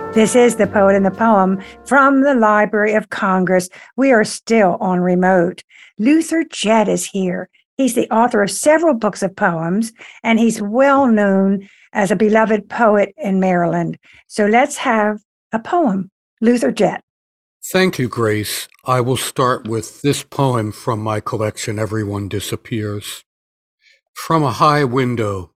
This is The Poet and the Poem from the Library of Congress. We are still on remote. Luther Jett is here. He's the author of several books of poems, and he's well known as a beloved poet in Maryland. So let's have a poem. Luther Jett. Thank you, Grace. I will start with this poem from my collection, Everyone Disappears. From a high window.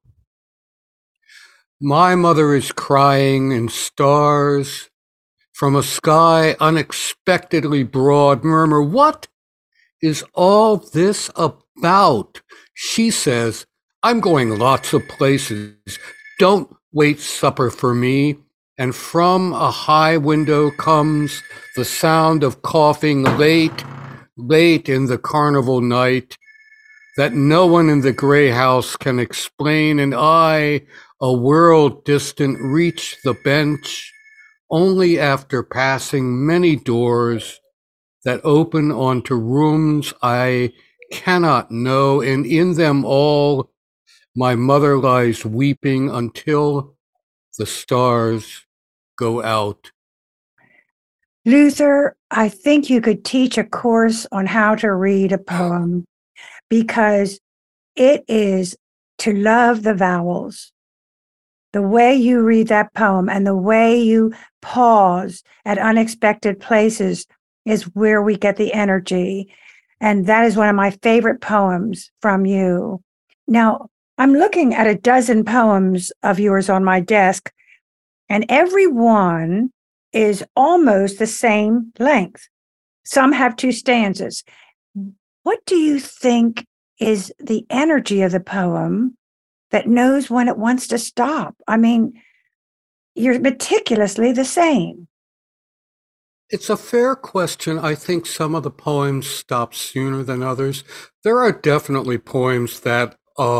My mother is crying in stars. From a sky unexpectedly broad, murmur, what is all this about? She says, I'm going lots of places. Don't wait supper for me. And from a high window comes the sound of coughing late in the carnival night that no one in the gray house can explain. And I, a world distant, reach the bench only after passing many doors that open onto rooms I cannot know. And in them all, my mother lies weeping until the stars go out. Luther, I think you could teach a course on how to read a poem because it is to love the vowels. The way you read that poem and the way you pause at unexpected places is where we get the energy. And that is one of my favorite poems from you. Now, I'm looking at a dozen poems of yours on my desk, and every one is almost the same length. Some have two stanzas. What do you think is the energy of the poem that knows when it wants to stop? I mean, you're meticulously the same. It's a fair question. I think some of the poems stop sooner than others. There are definitely poems that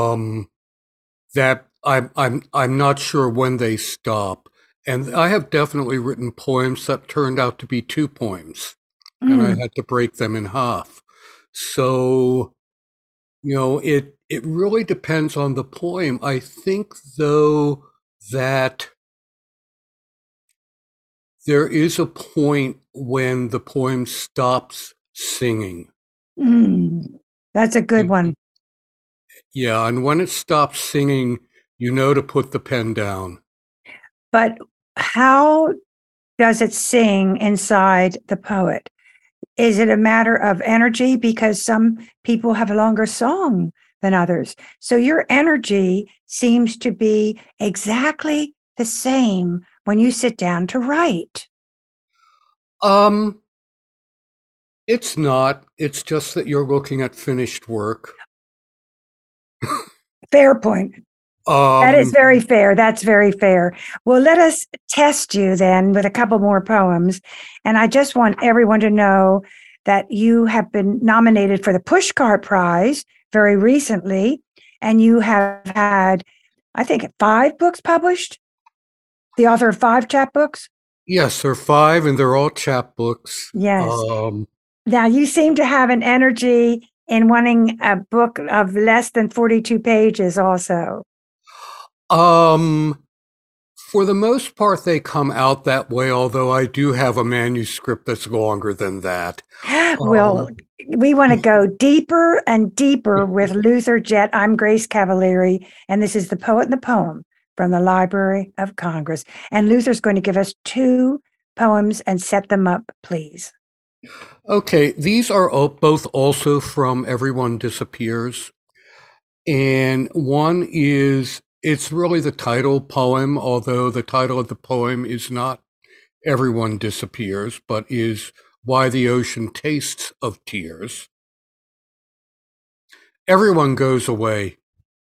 I'm not sure when they stop. And I have definitely written poems that turned out to be two poems, and I had to break them in half. So, it really depends on the poem. I think, though, that there is a point when the poem stops singing. That's a good one. Yeah, and when it stops singing, you know to put the pen down. But how does it sing inside the poet? Is it a matter of energy? Because some people have a longer song than others. So your energy seems to be exactly the same when you sit down to write. It's not. It's just that you're looking at finished work. Fair point. That is very fair. That's very fair. Well, let us test you then with a couple more poems. And I just want everyone to know that you have been nominated for the Pushcart Prize very recently. And you have had, I think, 5 books published? The author of 5 chapbooks? Yes, there are 5, and they're all chapbooks. Yes. Now, you seem to have an energy in wanting a book of less than 42 pages also. For the most part, they come out that way, although I do have a manuscript that's longer than that. Well, we want to go deeper and deeper with Luther Jett. I'm Grace Cavalieri, and this is The Poet and the Poem from the Library of Congress. And Luther's going to give us 2 poems and set them up, please. Okay, these are both also from Everyone Disappears. And one is, it's really the title poem, although the title of the poem is not Everyone Disappears, but is Why the Ocean Tastes of Tears. Everyone goes away.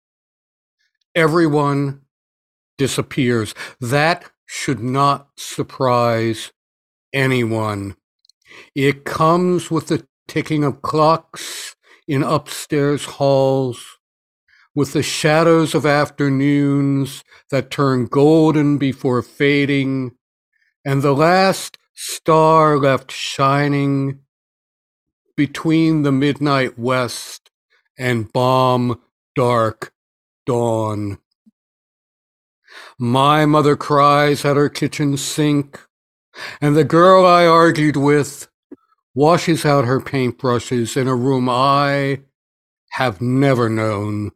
Everyone disappears. That should not surprise anyone. It comes with the ticking of clocks in upstairs halls, with the shadows of afternoons that turn golden before fading, and the last star left shining between the midnight west and bomb dark dawn. My mother cries at her kitchen sink, and the girl I argued with washes out her paintbrushes in a room I have never known.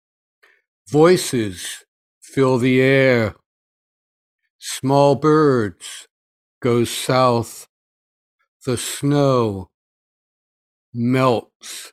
Voices fill the air. Small birds go south. The snow melts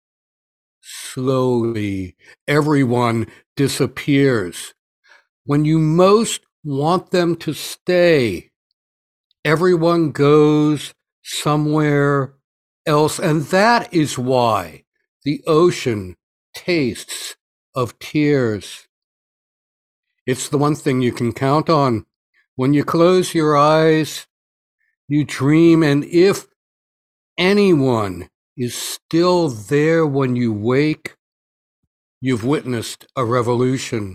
slowly. Everyone disappears. When you most want them to stay, everyone goes somewhere else. And that is why the ocean tastes of tears. It's the one thing you can count on. When you close your eyes, you dream, and if anyone is still there when you wake, you've witnessed a revolution.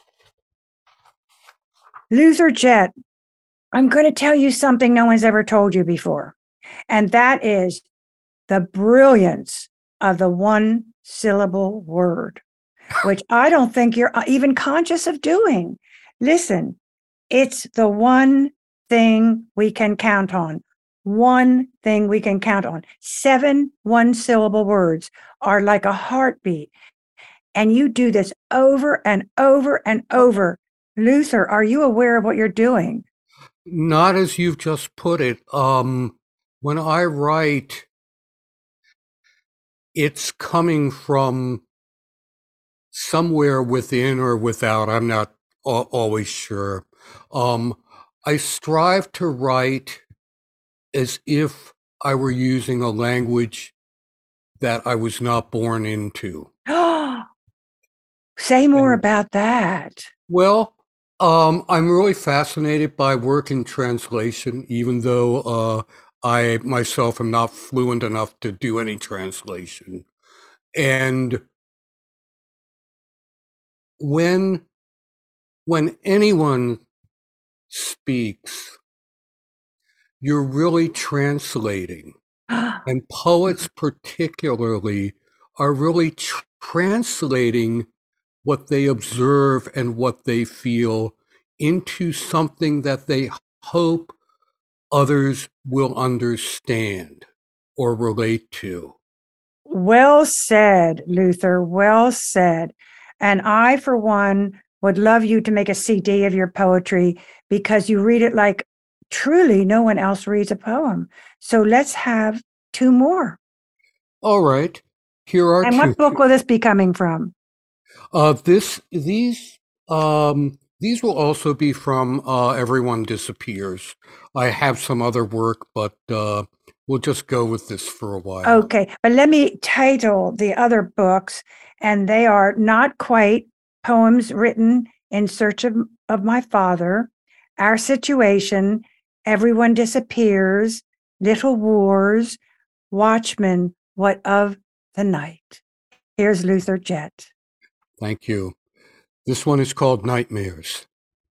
Luther Jet, I'm going to tell you something no one's ever told you before, and that is the brilliance of the one syllable word, which I don't think you're even conscious of doing. Listen, it's the one thing we can count on. One thing we can count on. 7 one-syllable words are like a heartbeat. And you do this over and over and over. Luther, are you aware of what you're doing? Not as you've just put it. When I write, it's coming from somewhere within or without. I'm not always sure. I strive to write as if I were using a language that I was not born into. Say more about that. Well, I'm really fascinated by work in translation, even though I myself am not fluent enough to do any translation. And when anyone speaks, you're really translating. And poets particularly are really translating what they observe and what they feel into something that they hope others will understand or relate to. Well said, Luther. Well said. And I, for one, would love you to make a CD of your poetry because you read it like truly no one else reads a poem. So let's have 2 more. All right, here are And 2. what book will this be coming from? These will also be from Everyone Disappears. I have some other work, but we'll just go with this for a while. Okay, but let me title the other books, and they are Not Quite, Poems Written in Search of My Father, Our Situation, Everyone Disappears, Little Wars, Watchmen, What of the Night. Here's Luther Jet. Thank you. This one is called Nightmares.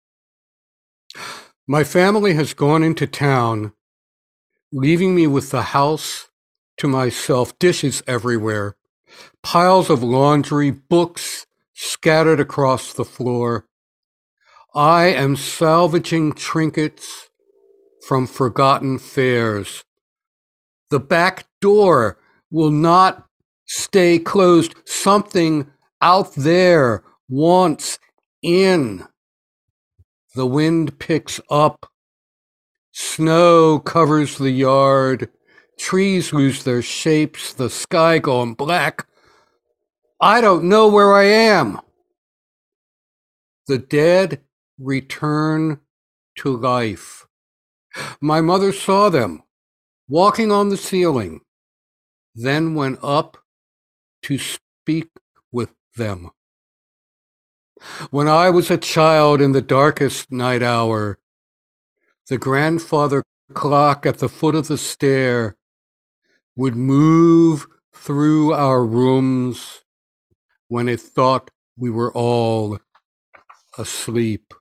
My family has gone into town, leaving me with the house to myself, dishes everywhere, piles of laundry, books scattered across the floor. I am salvaging trinkets from forgotten fairs. The back door will not stay closed. Something out there wants in. The wind picks up. Snow covers the yard. Trees lose their shapes. The sky going black. I don't know where I am. The dead return to life. My mother saw them walking on the ceiling, then went up to speak with them. When I was a child in the darkest night hour, the grandfather clock at the foot of the stair would move through our rooms when it thought we were all asleep.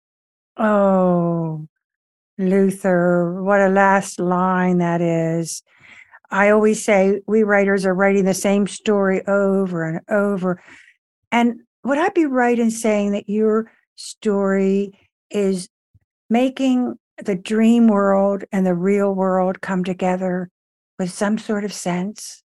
Oh, Luther, what a last line that is. I always say we writers are writing the same story over and over. And would I be right in saying that you're story is making the dream world and the real world come together with some sort of sense?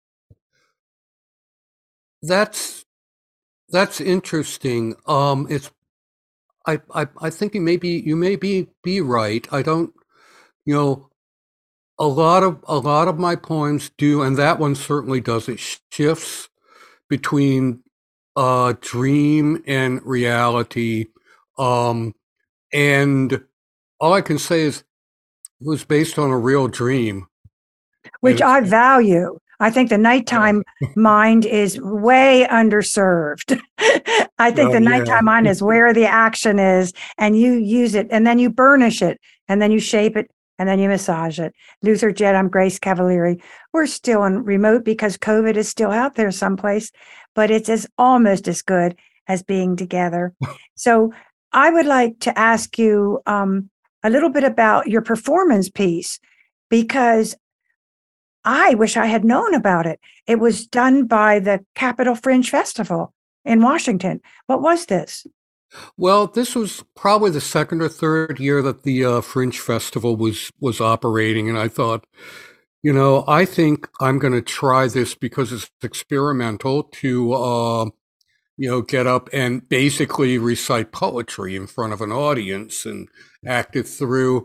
That's interesting. It's I think you may be right. I don't, you know, a lot of my poems do, and that one certainly does. It shifts between dream and reality. Um, and all I can say is it was based on a real dream. Which And I value. I think the nighttime mind is way underserved. I think well, the yeah, nighttime mind is where the action is, and you use it, and then you burnish it, and then you shape it, and then you massage it. Luther Jett, I'm Grace Cavalieri. We're still on remote because COVID is still out there someplace, but it's almost as good as being together. So I would like to ask you a little bit about your performance piece because I wish I had known about it. It was done by the Capitol Fringe Festival in Washington. What was this? well, this was probably the second or third year that the Fringe Festival was operating, and I thought, I think I'm going to try this because it's experimental to get up and basically recite poetry in front of an audience and act it through.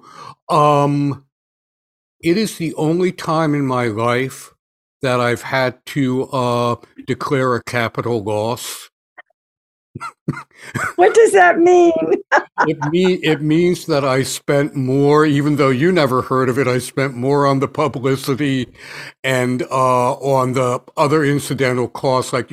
It is the only time in my life that I've had to declare a capital loss. What does that mean? It means that I spent more, even though you never heard of it, I spent more on the publicity and on the other incidental costs. Like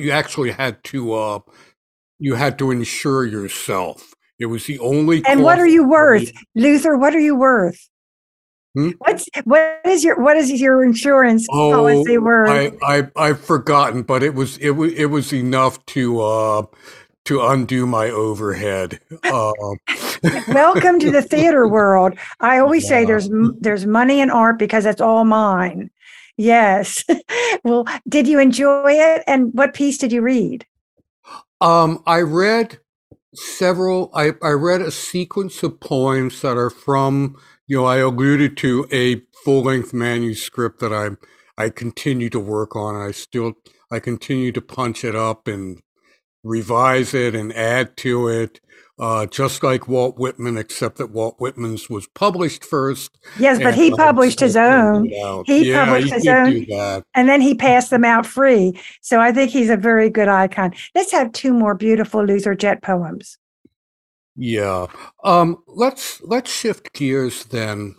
you had to insure yourself. It was the only And what cost. are you worth, Luther? What are you worth? Hmm? What is your insurance policy Oh, worth? I've forgotten, but it was enough to undo my overhead. Welcome to the theater world. I always say Yeah. there's money in art because it's all mine. Yes. Well, did you enjoy it? And what piece did you read? I read I read a sequence of poems that are from, I alluded to a full-length manuscript that I continue to work on. I continue to punch it up and revise it and add to it, just like Walt Whitman, except that Walt Whitman's was published first, Yes, but and he I'm published his still figuring own. it out. He Yeah, published he his did own, do that. and then he passed them out free. So I think he's a very good icon. Let's have two more beautiful Luther Jett poems. Yeah. Let's shift gears then.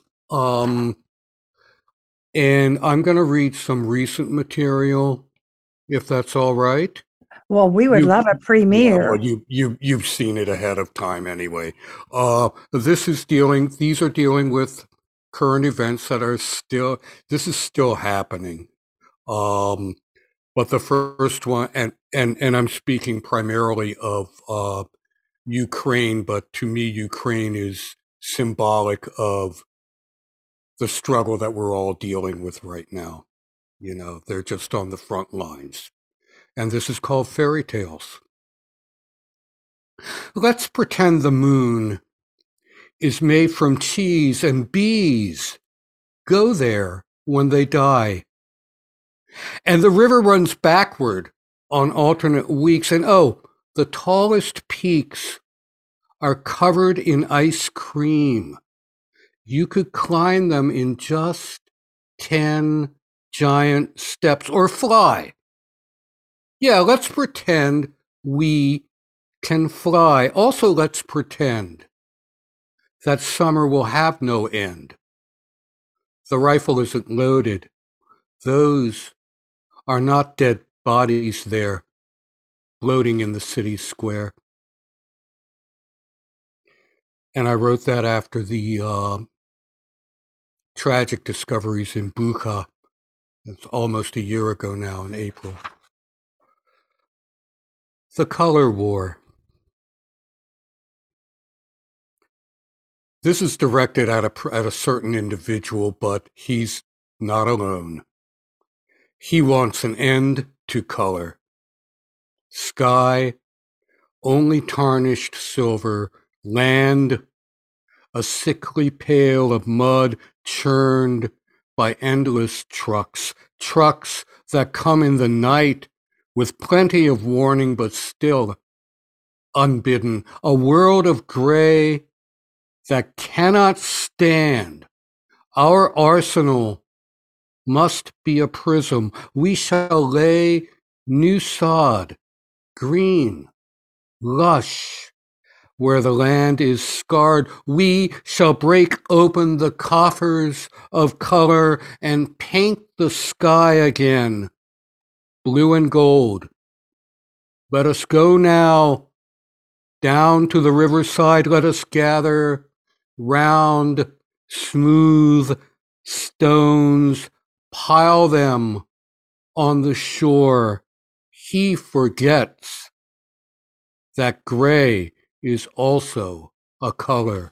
And I'm going to read some recent material, if that's all right. Well, we would You, love a yeah, well, premiere. you've seen it ahead of time anyway. These are dealing with current events that are still, this is still happening. Um, but the first one, and I'm speaking primarily of Ukraine, but to me, Ukraine is symbolic of the struggle that we're all dealing with right now. They're just on the front lines. And this is called Fairy Tales. Let's pretend the moon is made from cheese and bees go there when they die. And the river runs backward on alternate weeks. And oh, the tallest peaks are covered in ice cream. You could climb them in just 10 giant steps or fly. Yeah, let's pretend we can fly. Also, let's pretend that summer will have no end. The rifle isn't loaded. Those are not dead bodies there, floating in the city square. And I wrote that after the tragic discoveries in Bucha. It's almost a year ago now in April. The Color War. This is directed at a certain individual, but he's not alone. He wants an end to color. Sky, only tarnished silver Land, a sickly pail of mud churned by endless trucks, trucks that come in the night with plenty of warning, but still unbidden, a world of gray that cannot stand. Our arsenal must be a prism. We shall lay new sod, green, lush, where the land is scarred. We shall break open the coffers of color and paint the sky again, blue and gold. Let us go now down to the riverside. Let us gather round, smooth stones, pile them on the shore. He forgets that gray is also a color.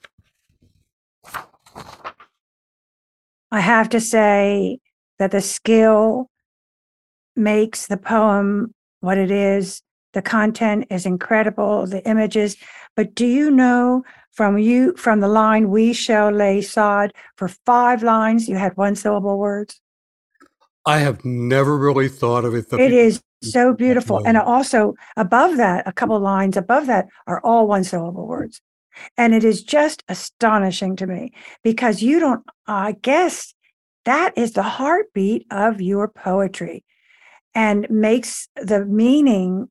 I have to say that the skill makes the poem what it is. The content is incredible, the images. But do you know from the line, we shall lay sod, for 5 lines, you had 1-syllable words? I have never really thought of it. It is so beautiful. And also above that, a couple lines above that are all 1-syllable words. And it is just astonishing to me because you don't, I guess that is the heartbeat of your poetry and makes the meaning.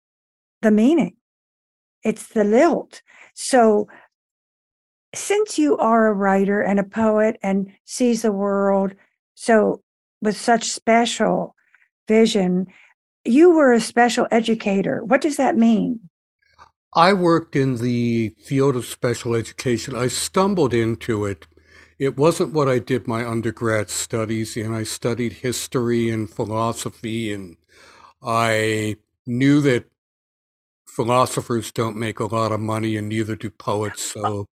It's the lilt. So since you are a writer and a poet and sees the world so with such special vision, you were a special educator. What does that mean? I worked in the field of special education. I stumbled into it. It wasn't what I did my undergrad studies in. I studied history and philosophy, and I knew that philosophers don't make a lot of money, and neither do poets. So,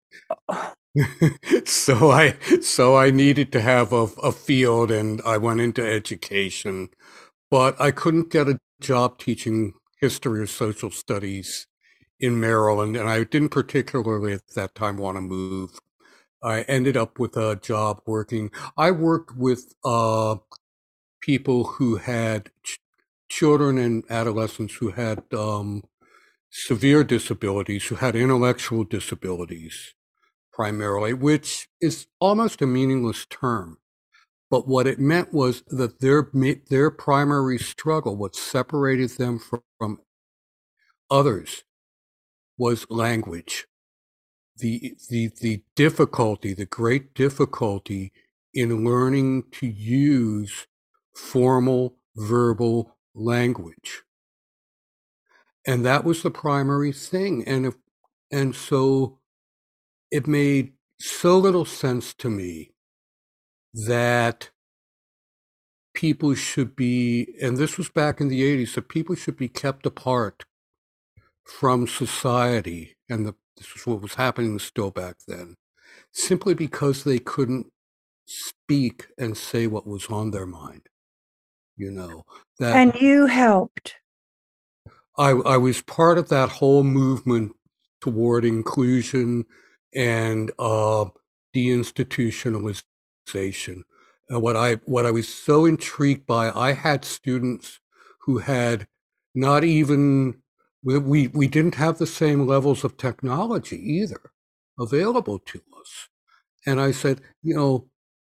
so I needed to have a field, and I went into education. But I couldn't get a job teaching history or social studies in Maryland, and I didn't particularly at that time want to move. I ended up with a job working. I worked with people who had children and adolescents who had severe disabilities, who had intellectual disabilities primarily, which is almost a meaningless term. But what it meant was that their primary struggle, what separated them from others, was language. The difficulty, the great difficulty in learning to use formal verbal language. And that was the primary thing. And so it made so little sense to me that people should be, and this was back in the 80s, that people should be kept apart from society. And this was what was happening still back then, simply because they couldn't speak and say what was on their mind. You know, that And you helped. I was part of that whole movement toward inclusion and deinstitutionalization. And what I was so intrigued by, I had students who had not even we didn't have the same levels of technology either available to us. And I said, you know,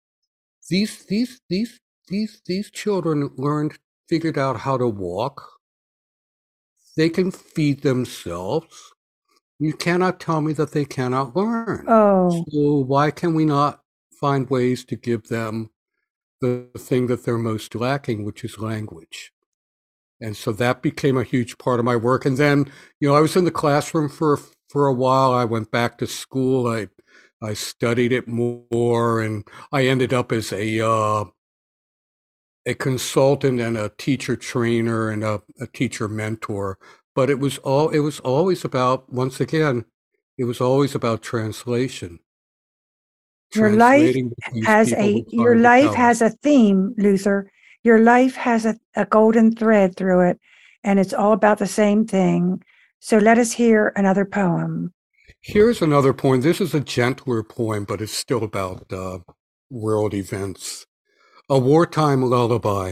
these children figured out how to walk. They can feed themselves. You cannot tell me that they cannot learn. Oh, So why can we not find ways to give them the thing that they're most lacking, which is language? And so that became a huge part of my work. And then, you know, I was in the classroom for a while. I went back to school. I studied it more, and I ended up as a consultant and a teacher trainer and a teacher mentor. But it was always about, once again, it was always about translation. your life Translating what these people were your trying to life tell has a theme, Luther. Your life has a golden thread through it, and it's all about the same thing. So let us hear another poem. Here's another poem. This is a gentler poem, but it's still about world events. A wartime lullaby.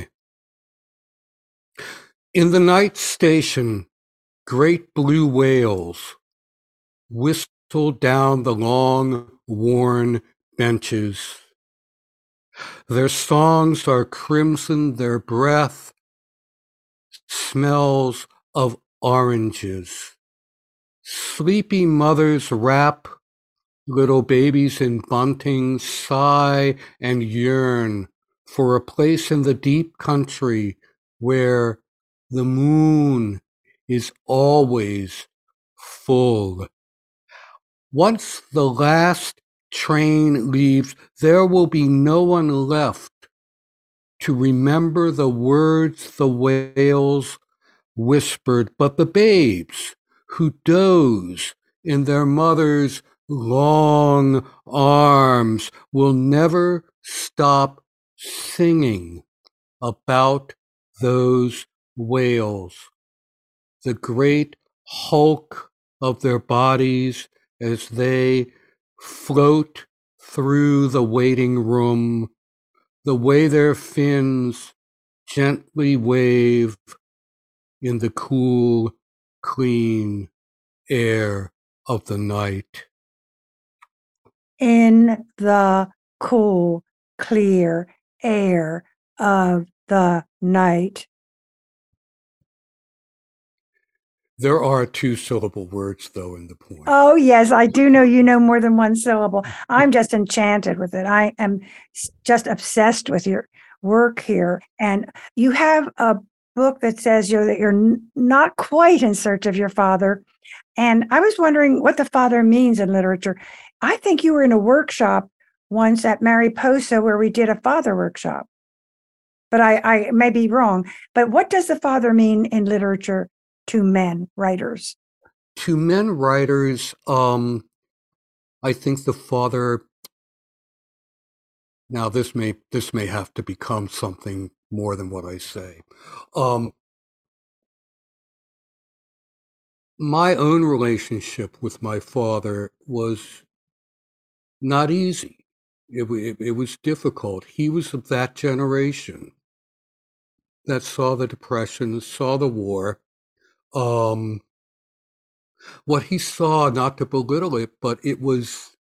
In the night station, great blue whales whistle down the long, worn benches. Their songs are crimson, their breath smells of oranges. Sleepy mothers wrap little babies in bunting, sigh and yearn for a place in the deep country where the moon is always full. Once the last train leaves, there will be no one left to remember the words the whales whispered, but the babes who doze in their mother's long arms will never stop singing about those whales, the great hulk of their bodies as they float through the waiting room, the way their fins gently wave in the cool, clean air of the night. In the cool, clear air of the night. There are two-syllable words, though, in the poem. Oh, yes, I do know you know more than one syllable. I'm just enchanted with it. I am just obsessed with your work here. And you have a book that says that you're not quite in search of your father. And I was wondering what the father means in literature. I think you were in a workshop once at Mariposa where we did a father workshop. But I may be wrong. But what does the father mean in literature to men writers? To men writers, I think the father. Now, this may have to become something more than what I say. My own relationship with my father was not easy. It was difficult. He was of that generation that saw the Depression, saw the war. What he saw, not to belittle it, but it was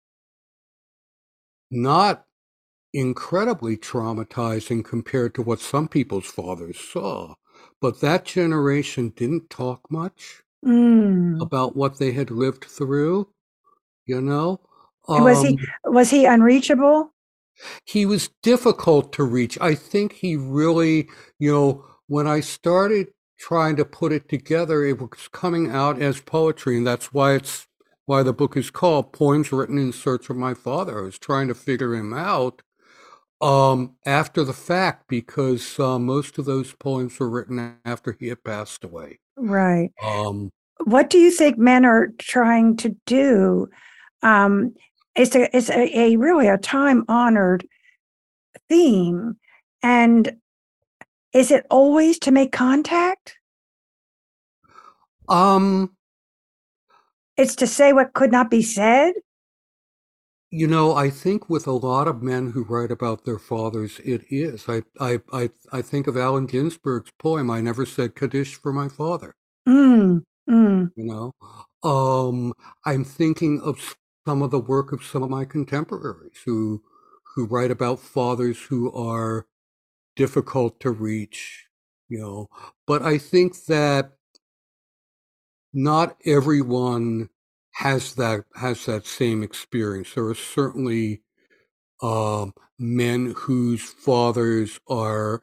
not incredibly traumatizing compared to what some people's fathers saw. But that generation didn't talk much about what they had lived through, you know? Was he unreachable? He was difficult to reach. I think he really, when I started trying to put it together, it was coming out as poetry, and that's why the book is called Poems Written in Search of My Father. I was trying to figure him out after the fact because most of those poems were written after he had passed away. Right. What do you think men are trying to do? It's a really a time-honored theme. And is it always to make contact? It's to say what could not be said? I think with a lot of men who write about their fathers, it is. I think of Allen Ginsberg's poem, I Never Said Kaddish for My Father. I'm thinking of some of the work of some of my contemporaries who write about fathers who are difficult to reach, But I think that not everyone has that same experience. There are certainly men whose fathers were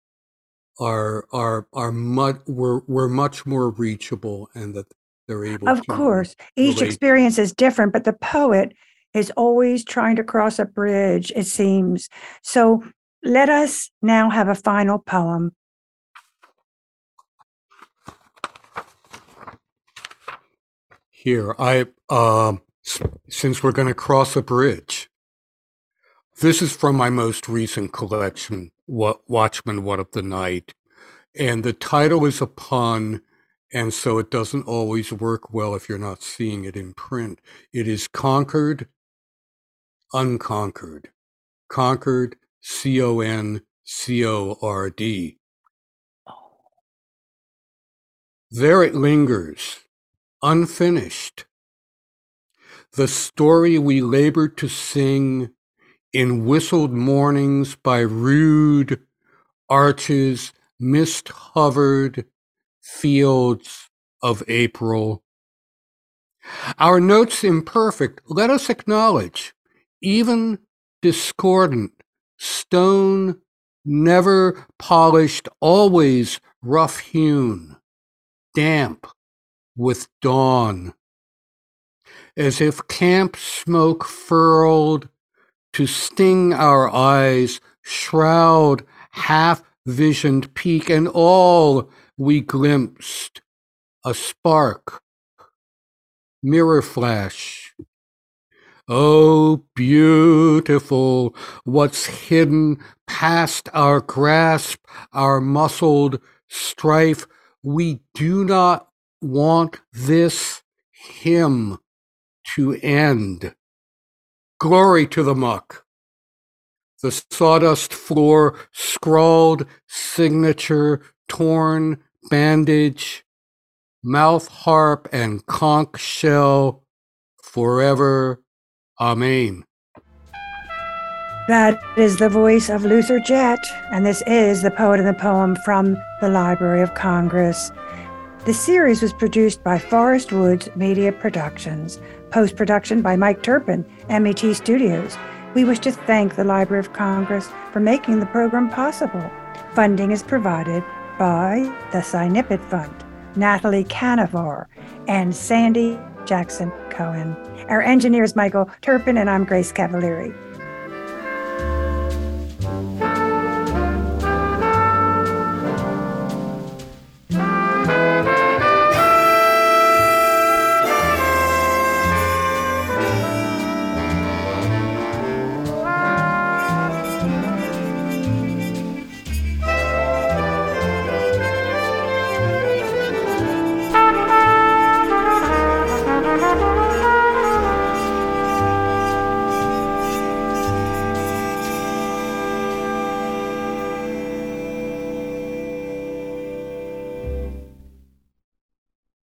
much more reachable, and that they're able of course, each experience is different, but the poet is always trying to cross a bridge, it seems. So let us now have a final poem. Here, since we're going to cross a bridge, this is from my most recent collection, Watchman, What of the Night? And the title is a pun, And so it doesn't always work well if you're not seeing it in print. It is conquered, unconquered. Conquered, C-O-N-C-O-R-D. There it lingers, unfinished. The story we labored to sing in whistled mornings by rude arches, mist-hovered fields of April. Our notes imperfect, let us acknowledge, even discordant, stone, never polished, always rough-hewn, damp with dawn, as if camp smoke furled to sting our eyes, shroud half-visioned peak, and all we glimpsed, a spark, mirror flash. Oh, beautiful, what's hidden past our grasp, our muscled strife. We do not want this hymn to end. Glory to the muck. The sawdust floor, scrawled signature, torn bandage, mouth harp and conch shell, forever. Amen. That is the voice of Luther Jett, and this is The Poet and the Poem from the Library of Congress. The series was produced by Forest Woods Media Productions, post-production by Mike Turpin, MET Studios. We wish to thank the Library of Congress for making the program possible. Funding is provided by the Cy-Nippet Fund, Natalie Canavar, and Sandy Jackson Cohen. Our engineer is Michael Turpin, and I'm Grace Cavalieri.